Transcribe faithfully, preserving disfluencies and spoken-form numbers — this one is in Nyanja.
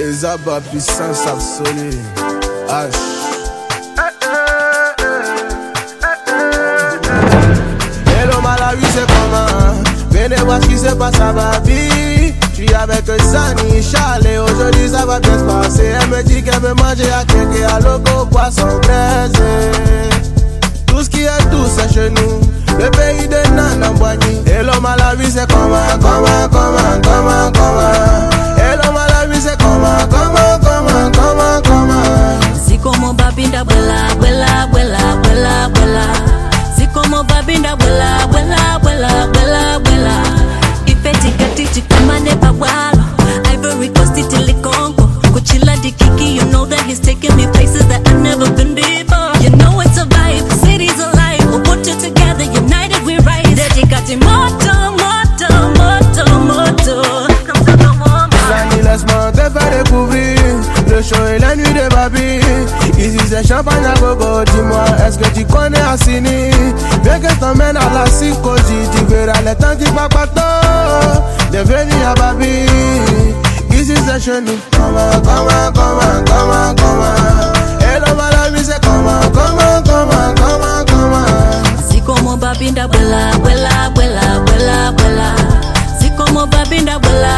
Ezaba puissance absolue. H. Hello Malawi, c'est comment? Venez voir ce qui se passe à Babi. Je suis avec Sani, Charles et aujourd'hui ça va bien se passer. Elle me dit qu'elle veut manger à quelqu'un à logo, poisson braisé. Tout ce qui est doux c'est chez nous, le pays de Nana Boigny. Hello Malawi, c'est comment? Comment, comment, comment, comment? Hello Malawi, c'est comment? Comment, comment, comment, comment? Si como babinda abuela, abuela, abuela, abuela, abuela. Si como babinda abuela, abuela, abuela, abuela, abuela. Ifetika tichi kama nepa walo. Ivory Coast Italy Congo. Coachella di Kiki, you know that he's taking me places that I've never been before. You know it's a vibe, city's alive. We'll put it together, united we rise. Dedicati moto, moto, moto, moto. Laisse-moi te faire découvrir le show et la nuit de Babi. Ici c'est champagne à gogo. Dis-moi, est-ce que tu connais Assini? Viens que je t'emmène à la psychologie. Tu verras les temps qui va pas tôt de venir à Babi. Ici c'est chez nous. Comment, comment, comment, comment, comment? Hello Malawi, c'est comment, comment, comment, comment, comment? Si como babinda abuela, abuela, abuela, abuela, abuela. Si como babinda abuela,